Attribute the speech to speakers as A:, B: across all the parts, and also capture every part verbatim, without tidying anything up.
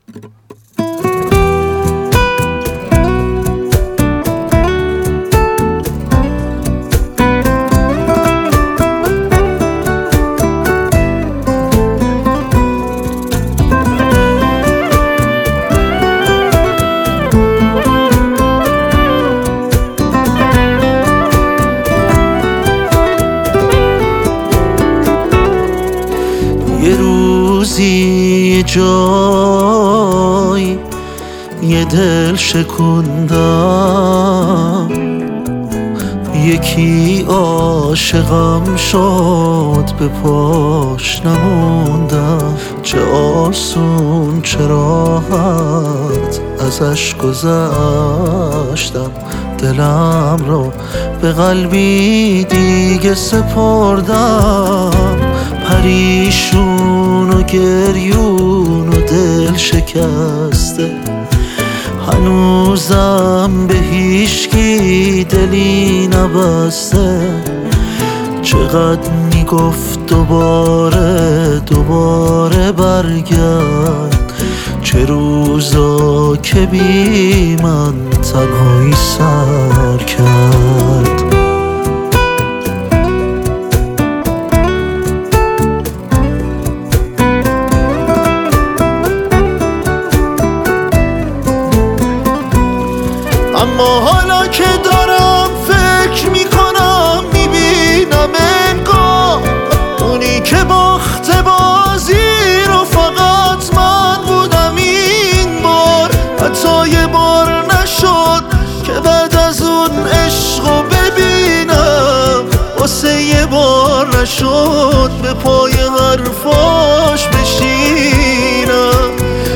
A: یه روزی جای یه دل شکوندم، یکی عاشقم شد به پاش نموندم. چه آسون چه راحت ازش گذشتم، دلم رو به قلبی دیگه سپردم. پریشون و گریون و دل شکسته، هنوزم به هیچکی دلی نبسته. چقدر میگفت دوباره دوباره برگرد، چه روزا که بی من تنهایی سر کرد. اما حالا که دارم فکر میکنم میبینم انگار اونی که باخت بازی رو فقط من بودم این بار. حتی یه بار نشد که بعد از اون عشقو ببینم، واسه یه بار نشد به پای حرفاش بشینم.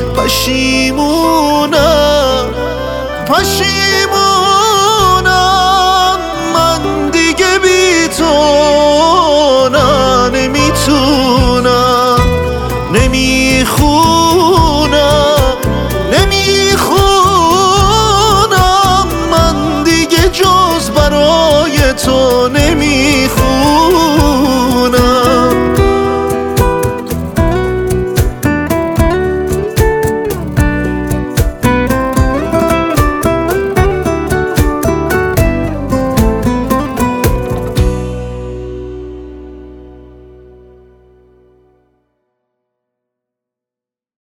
A: پشیمونم پشیمونم من دیگه بی تو نه نمیتونم، نمیخونم نمیخونم من دیگه جز برای تو نمی